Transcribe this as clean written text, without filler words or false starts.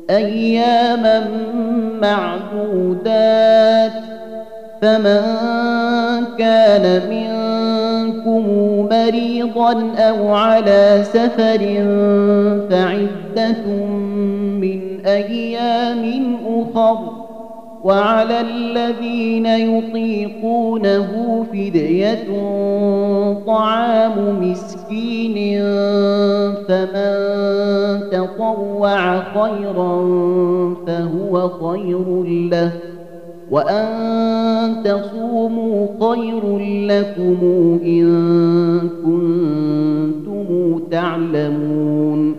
أياما معدودات. فمن كان منكم مريضا أو على سفر فعدة من أيام أخر، وعلى الذين يطيقونه فدية طعام مسكين، فمن تطوع خيرا فهو خير له، وأن تصوموا خير لكم إن كنتم تعلمون.